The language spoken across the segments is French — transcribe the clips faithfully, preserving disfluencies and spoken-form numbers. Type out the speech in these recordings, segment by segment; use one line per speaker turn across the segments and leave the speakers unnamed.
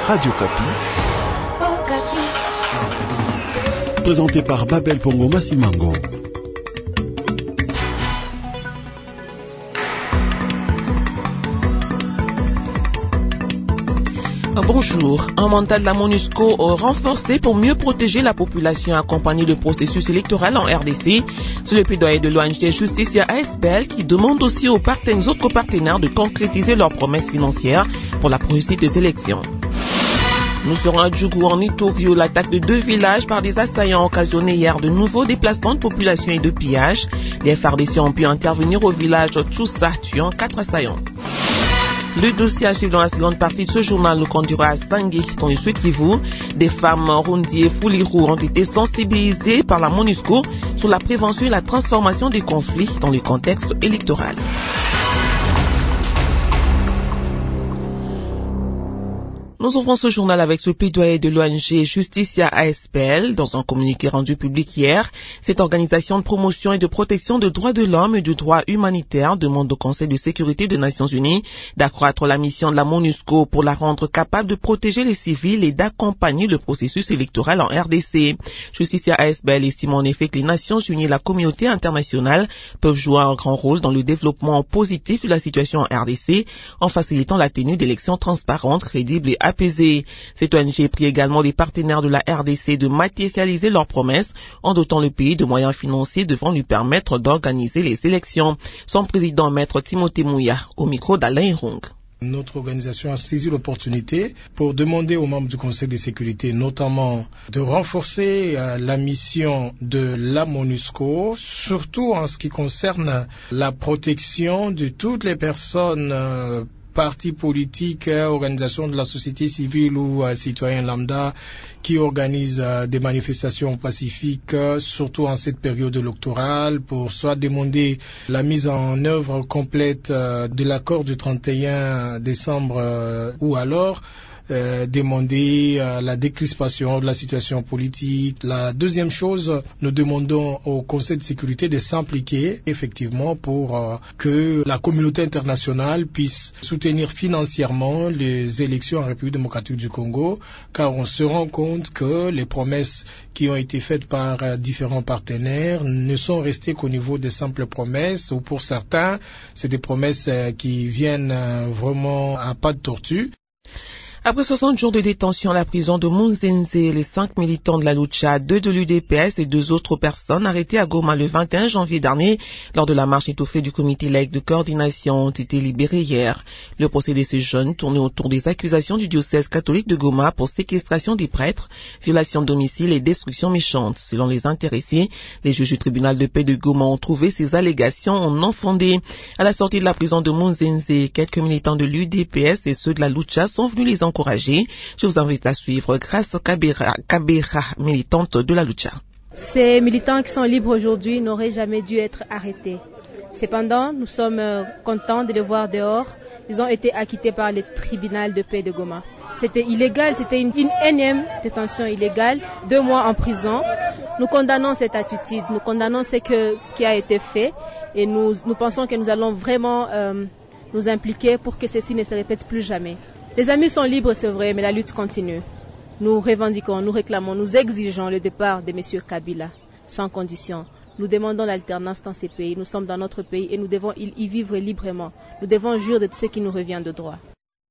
Radio Kapi. Présenté par Babel Pongo Massimango.
Bonjour. Un mandat de la MONUSCO renforcé pour mieux protéger la population et accompagner le processus électoral en R D C. C'est le plaidoyer de l'O N G Justicia A S P L qui demande aussi aux partenaires, autres partenaires de concrétiser leurs promesses financières pour la réussite des élections. Nous serons à Djougou en Ituri où l'attaque de deux villages par des assaillants a occasionné hier de nouveaux déplacements de population et de pillages. Les F A R D C ont pu intervenir au village Tchoussa, tuant quatre assaillants. Le dossier à suivre dans la seconde partie de ce journal nous conduira à Sangui, dans le Sud Kivu. Des femmes Rundi et Foulirou ont été sensibilisées par la MONUSCO sur la prévention et la transformation des conflits dans le contexte électoral. Nous ouvrons ce journal avec ce plaidoyer de l'O N G Justicia A S P L. Dans un communiqué rendu public hier, cette organisation de promotion et de protection des droits de l'homme et du droit humanitaire demande au Conseil de sécurité des Nations Unies d'accroître la mission de la MONUSCO pour la rendre capable de protéger les civils et d'accompagner le processus électoral en R D C. Justicia A S P L estime en effet que les Nations Unies et la communauté internationale peuvent jouer un grand rôle dans le développement positif de la situation en R D C en facilitant la tenue d'élections transparentes, crédibles et apaisé. Cette O N G prie également les partenaires de la R D C de matérialiser leurs promesses en dotant le pays de moyens financiers devant lui permettre d'organiser les élections. Son président, maître Timothée Mouya, au micro d'Alain Irung.
Notre organisation a saisi l'opportunité pour demander aux membres du Conseil de sécurité, notamment de renforcer euh, la mission de la MONUSCO, surtout en ce qui concerne la protection de toutes les personnes euh, partis politiques, organisations de la société civile ou euh, citoyens lambda qui organisent euh, des manifestations pacifiques, euh, surtout en cette période électorale, pour soit demander la mise en œuvre complète euh, de l'accord du trente et un décembre euh, ou alors Euh, demander euh, la décrispation de la situation politique. La deuxième chose, nous demandons au Conseil de sécurité de s'impliquer effectivement pour euh, que la communauté internationale puisse soutenir financièrement les élections en République démocratique du Congo, car on se rend compte que les promesses qui ont été faites par euh, différents partenaires ne sont restées qu'au niveau des simples promesses, ou pour certains, c'est des promesses euh, qui viennent euh, vraiment à pas de tortue.
Après soixante jours de détention à la prison de Munzenze, les cinq militants de la Lucha, deux de l'U D P S et deux autres personnes arrêtées à Goma le vingt et un janvier dernier lors de la marche étoffée du comité laïque de coordination ont été libérés hier. Le procès de ces jeunes tournait autour des accusations du diocèse catholique de Goma pour séquestration des prêtres, violation de domicile et destruction méchante. Selon les intéressés, les juges du tribunal de paix de Goma ont trouvé ces allégations non fondées. À la sortie de la prison de Munzenze, quelques militants de l'U D P S et ceux de la Lucha sont venus les encouragés. Je vous invite à suivre Grâce Kabera, Kabera, militante de la Lucha.
Ces militants qui sont libres aujourd'hui n'auraient jamais dû être arrêtés. Cependant, nous sommes contents de les voir dehors. Ils ont été acquittés par le tribunal de paix de Goma. C'était illégal, c'était une, une énième détention illégale, deux mois en prison. Nous condamnons cette attitude, nous condamnons ce, que, ce qui a été fait et nous, nous pensons que nous allons vraiment euh, nous impliquer pour que ceci ne se répète plus jamais. Les amis sont libres, c'est vrai, mais la lutte continue. Nous revendiquons, nous réclamons, nous exigeons le départ de M. Kabila, sans condition. Nous demandons l'alternance dans ces pays. Nous sommes dans notre pays et nous devons y vivre librement. Nous devons jouir de tout ce qui nous revient de droit.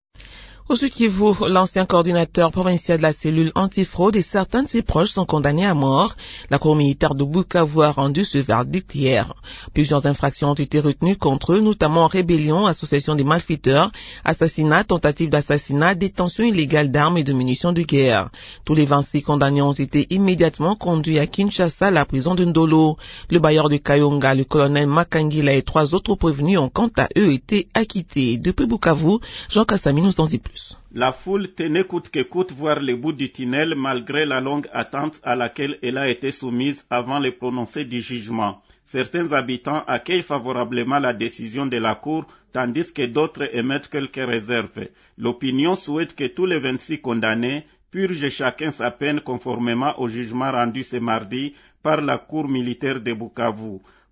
Au Sud Kivu, l'ancien coordinateur provincial de la cellule antifraude et certains de ses proches sont condamnés à mort. La cour militaire de Bukavu a rendu ce verdict hier. Plusieurs infractions ont été retenues contre eux, notamment rébellion, association des malfaiteurs, assassinat, tentative d'assassinat, détention illégale d'armes et de munitions de guerre. Tous les vingt-six condamnés ont été immédiatement conduits à Kinshasa, la prison de Ndolo. Le bailleur de Kayonga, le colonel Makangila et trois autres prévenus ont quant à eux été acquittés. Depuis Bukavu, Jean Kassami nous en dit plus.
La foule tenait coûte que coûte voir le bout du tunnel malgré la longue attente à laquelle elle a été soumise avant le prononcé du jugement. Certains habitants accueillent favorablement la décision de la Cour, tandis que d'autres émettent quelques réserves. L'opinion souhaite que tous les vingt-six condamnés purgent chacun sa peine conformément au jugement rendu ce mardi par la Cour militaire de Bukavu.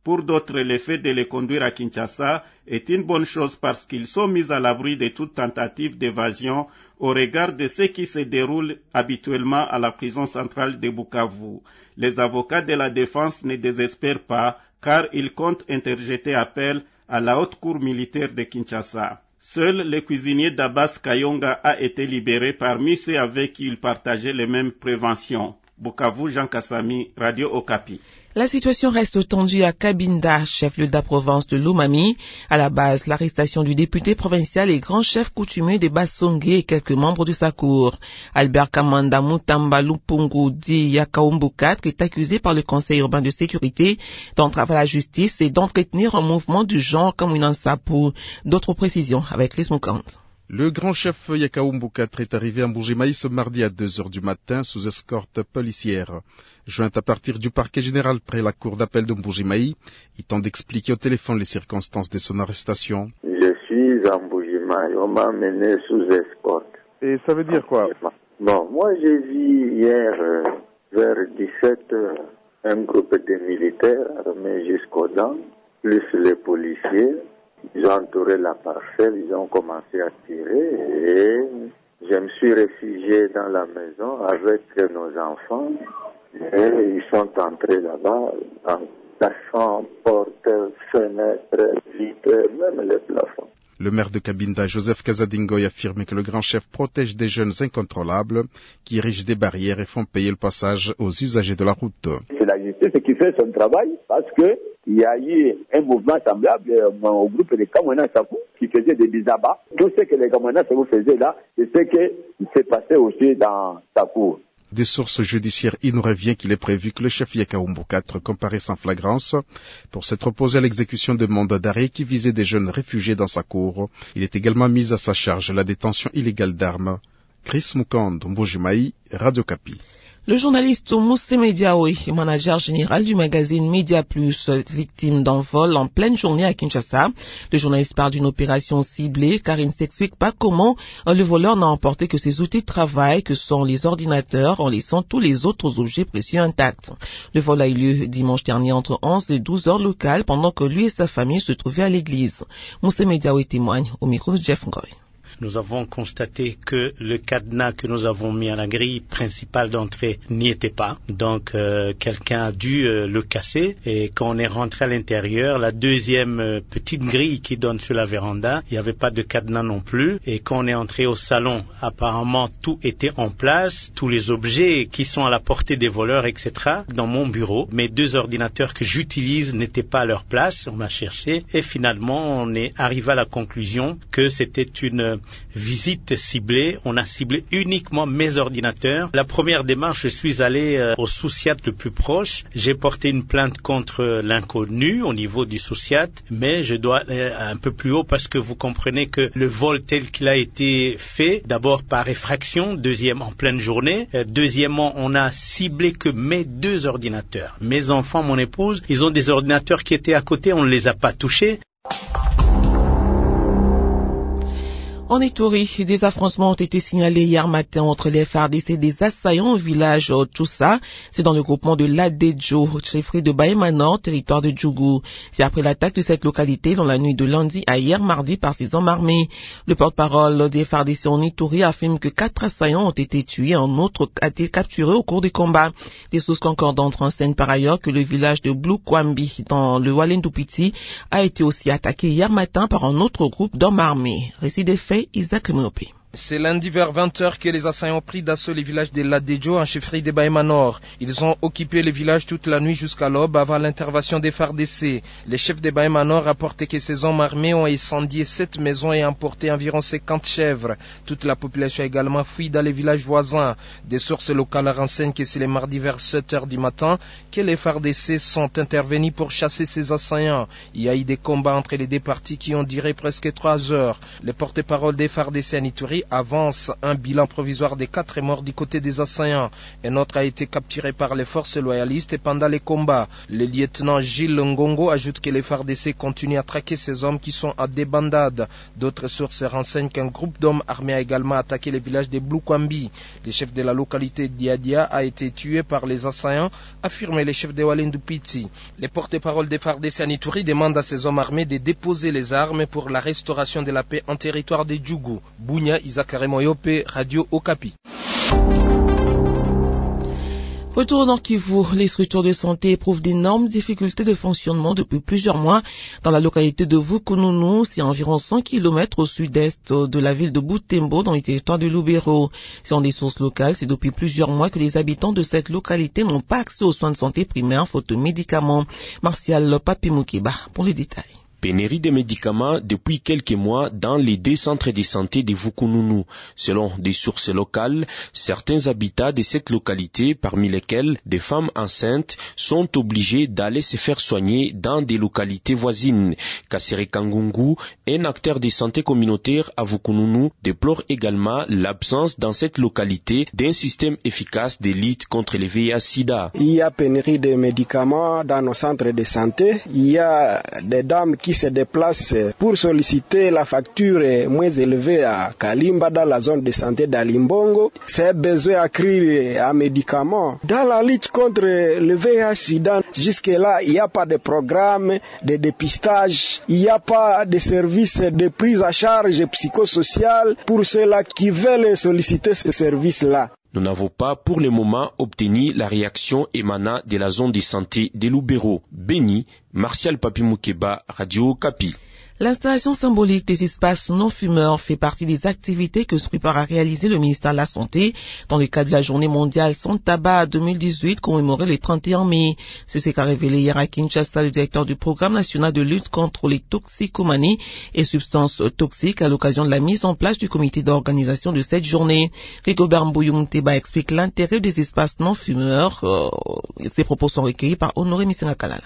Pour d'autres, le fait de les conduire à Kinshasa est une bonne chose parce qu'ils sont mis à l'abri de toute tentative d'évasion au regard de ce qui se déroule habituellement à la prison centrale de Bukavu. Les avocats de la défense ne désespèrent pas car ils comptent interjeter appel à la haute cour militaire de Kinshasa. Seul le cuisinier d'Abbas Kayonga a été libéré parmi ceux avec qui il partageait les mêmes préventions. Bukavu, Jean Kassami, Radio Okapi.
La situation reste tendue à Cabinda, chef-lieu de la province de Lomami. À la base, l'arrestation du député provincial et grand chef coutumier de Bassongé et quelques membres de sa cour. Albert Kamanda Mutamba Lupungu dit Yakaumbukat, qui est accusé par le Conseil urbain de sécurité d'entrave à la justice et d'entretenir un mouvement du genre comme une Ansapu. D'autres précisions avec les Moukand.
Le grand chef Yakaumbukat est arrivé à Mbujimaï ce mardi à deux heures du matin sous escorte policière. Joint à partir du parquet général près la cour d'appel de Mbujimaï, il tente d'expliquer au téléphone les circonstances de son arrestation.
Je suis à Mbujimaï, on m'a amené sous escorte.
Et ça veut dire quoi?
Bon, moi j'ai vu hier euh, vers dix-sept heures un groupe de militaires armés jusqu'aux dents, plus les policiers. Ils ont entouré la parcelle, ils ont commencé à tirer et je me suis réfugié dans la maison avec nos enfants et ils sont entrés là-bas en cassant portes, fenêtres, vitres, même les plafonds.
Le maire de Cabinda, Joseph Kazadingoy, affirme que le grand chef protège des jeunes incontrôlables qui érigent des barrières et font payer le passage aux usagers de la route.
C'est la justice qui fait son travail parce que il y a eu un mouvement semblable au groupe des Kamwana Sakou qui faisait des bisabas. Tout ce que les Kamwana Sakou faisaient là, c'est ce qui s'est passé aussi dans Sakou.
Des sources judiciaires, il nous revient qu'il est prévu que le chef Yakaumbukat comparaisse en flagrance pour s'être opposé à l'exécution de mandats d'arrêt qui visait des jeunes réfugiés dans sa cour. Il est également mis à sa charge la détention illégale d'armes. Chris Mukand, Mbujimaï, Radio Kapi.
Le journaliste Mousse Mediaoui, manager général du magazine Média Plus, victime d'un vol en pleine journée à Kinshasa. Le journaliste parle d'une opération ciblée car il ne s'explique pas comment le voleur n'a emporté que ses outils de travail, que sont les ordinateurs, en laissant tous les autres objets précieux intacts. Le vol a eu lieu dimanche dernier entre onze et douze heures locales pendant que lui et sa famille se trouvaient à l'église. Mousse Mediaoui témoigne au micro de Jeff Ngoy.
Nous avons constaté que le cadenas que nous avons mis à la grille principale d'entrée n'y était pas. Donc euh, quelqu'un a dû euh, le casser et quand on est rentré à l'intérieur, la deuxième euh, petite grille qui donne sur la véranda, il n'y avait pas de cadenas non plus. Et quand on est entré au salon, apparemment tout était en place, tous les objets qui sont à la portée des voleurs, et cetera. Dans mon bureau, mes deux ordinateurs que j'utilise n'étaient pas à leur place. On m'a cherché et finalement on est arrivé à la conclusion que c'était une visite ciblée, on a ciblé uniquement mes ordinateurs. La première démarche, je suis allé euh, au Souciat le plus proche. J'ai porté une plainte contre l'inconnu au niveau du Souciat, mais je dois aller un peu plus haut parce que vous comprenez que le vol tel qu'il a été fait, d'abord par effraction, deuxième en pleine journée, euh, deuxièmement on a ciblé que mes deux ordinateurs. Mes enfants, mon épouse, ils ont des ordinateurs qui étaient à côté, on ne les a pas touchés.
En Ituri, des affrontements ont été signalés hier matin entre les F A R D C et des assaillants au village Tchoussa. C'est dans le groupement de l'Adedjo, chefferie de Baïma-Nord, territoire de Djougou. C'est après l'attaque de cette localité dans la nuit de lundi à hier mardi par ces hommes armés. Le porte-parole des F A R D C en Ituri affirme que quatre assaillants ont été tués, un autre a été capturé au cours des combats. Des sources concordantes renseignent par ailleurs que le village de Blue Kwambi, dans le Walendupiti, a été aussi attaqué hier matin par un autre groupe d'hommes armés. Récit des faits, Isaac Mopé.
C'est lundi vers vingt heures que les assaillants ont pris d'assaut les villages de l'Adedjo en chefferie de Baïma-Nord. Ils ont occupé le village toute la nuit jusqu'à l'aube avant l'intervention des F A R D C. Les chefs de Baïma-Nord rapportaient que ces hommes armés ont incendié sept maisons et emporté environ cinquante chèvres. Toute la population a également fui dans les villages voisins. Des sources locales renseignent que c'est le mardi vers sept heures du matin que les F A R D C sont intervenus pour chasser ces assaillants. Il y a eu des combats entre les deux parties qui ont duré presque trois heures. Le porte-parole des F A R D C en Ituri avance un bilan provisoire des quatre morts du côté des assaillants. Un autre a été capturé par les forces loyalistes pendant les combats. Le lieutenant Gilles Ngongo ajoute que les F A R D C continuent à traquer ces hommes qui sont à débandade. D'autres sources renseignent qu'un groupe d'hommes armés a également attaqué le village de Bloukwambi. Le chef de la localité d'Iadia a été tué par les assaillants, affirmait le chef de Walendu Piti. Les porte-parole des F A R D C à Ituri demandent à ces hommes armés de déposer les armes pour la restauration de la paix en territoire de Djougou. Bounia, Isakare Moyope, Radio Okapi.
Retour au Nord Kivu, les structures de santé éprouvent d'énormes difficultés de fonctionnement depuis plusieurs mois. Dans la localité de Vukununu, c'est à environ cent kilomètres au sud-est de la ville de Butembo, dans le territoire de Lubero. Selon des sources locales, c'est depuis plusieurs mois que les habitants de cette localité n'ont pas accès aux soins de santé primaires faute de médicaments. Martial Papimukeba pour les détails.
Pénurie de médicaments depuis quelques mois dans les deux centres de santé de Vukununu. Selon des sources locales, certains habitants de cette localité, parmi lesquels des femmes enceintes, sont obligés d'aller se faire soigner dans des localités voisines. Kassere Kangungu, un acteur de santé communautaire à Vukununu, déplore également l'absence dans cette localité d'un système efficace de lutte contre le V I H sida.
Il y a pénurie de médicaments dans nos centres de santé. Il y a des dames qui se déplacent pour solliciter la facture moins élevée à Kalimba dans la zone de santé d'Alimbongo. C'est besoin accru à médicaments. Dans la lutte contre le V I H sida, jusque-là, il n'y a pas de programme de dépistage, il n'y a pas de service de prise à charge psychosociale pour ceux-là qui veulent solliciter ce service-là.
Nous n'avons pas pour le moment obtenu la réaction émanant de la zone de santé de Lubero. Béni, Martial Papimukeba, Radio Okapi.
L'installation symbolique des espaces non-fumeurs fait partie des activités que se prépare à réaliser le ministère de la Santé dans le cadre de la Journée mondiale sans tabac deux mille dix-huit commémorée le trente et un mai. C'est ce qu'a révélé hier à Kinshasa le directeur du programme national de lutte contre les toxicomanies et substances toxiques à l'occasion de la mise en place du comité d'organisation de cette journée. Rigobert Mboyoumteba explique l'intérêt des espaces non-fumeurs. Euh, ses propos sont recueillis par Honoré Misengakalala.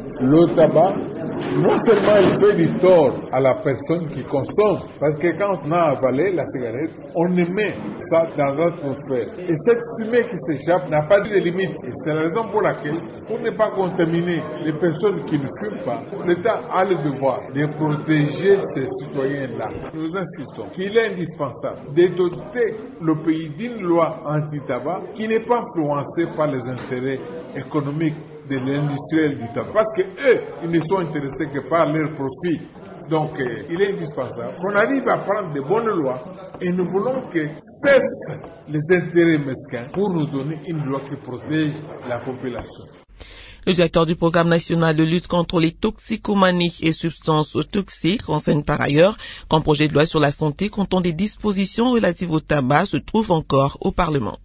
Le tabac, non seulement il fait du tort à la personne qui consomme, parce que quand on a avalé la cigarette, on émet ça dans l'atmosphère. Et cette fumée qui s'échappe n'a pas de limite. Et c'est la raison pour laquelle, pour ne pas contaminer les personnes qui ne fument pas, l'État a le devoir de protéger ces citoyens-là. Nous insistons qu'il est indispensable de doter le pays d'une loi anti-tabac qui n'est pas influencée par les intérêts économiques de l'industriel du tabac. Parce que eux, ils ne sont intéressés que par leur profit. Donc, euh, il est indispensable qu'on arrive à prendre de bonnes lois et nous voulons que cessent les intérêts mesquins pour nous donner une loi qui protège la population.
Le directeur du programme national de lutte contre les toxicomanies et substances toxiques renseigne par ailleurs qu'un projet de loi sur la santé comptant des dispositions relatives au tabac se trouve encore au Parlement.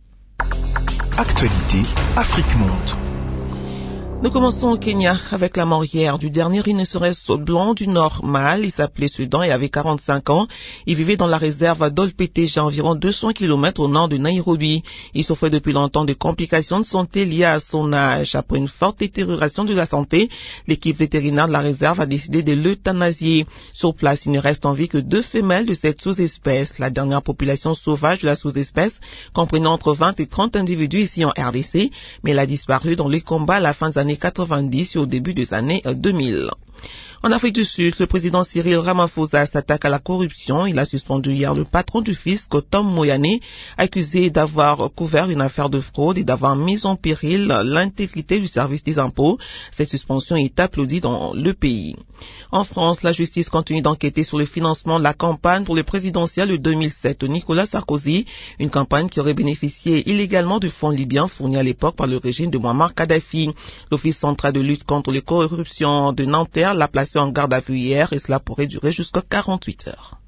Actualité, Afrique Monde.
Nous commençons au Kenya avec la mort hier du dernier rhinocéros blanc du Nord mâle. Il s'appelait Soudan et avait quarante-cinq ans. Il vivait dans la réserve d'Olpeteja, à environ deux cents kilomètres au nord de Nairobi. Il souffrait depuis longtemps de complications de santé liées à son âge. Après une forte détérioration de la santé, l'équipe vétérinaire de la réserve a décidé de l'euthanasier. Sur place, il ne reste en vie que deux femelles de cette sous-espèce. La dernière population sauvage de la sous-espèce comprenait entre vingt et trente individus ici en R D C, mais elle a disparu dans les combats à la fin des années quatre-vingt-dix et au début des années deux mille. En Afrique du Sud, le président Cyril Ramaphosa s'attaque à la corruption. Il a suspendu hier le patron du fisc, Tom Moyane, accusé d'avoir couvert une affaire de fraude et d'avoir mis en péril l'intégrité du service des impôts. Cette suspension est applaudie dans le pays. En France, la justice continue d'enquêter sur le financement de la campagne pour les présidentielles de deux mille sept de Nicolas Sarkozy, une campagne qui aurait bénéficié illégalement de fonds libyens fournis à l'époque par le régime de Muammar Kadhafi. L'Office central de lutte contre les corruptions de Nanterre l'a placé en garde à vue hier et cela pourrait durer jusqu'à quarante-huit heures.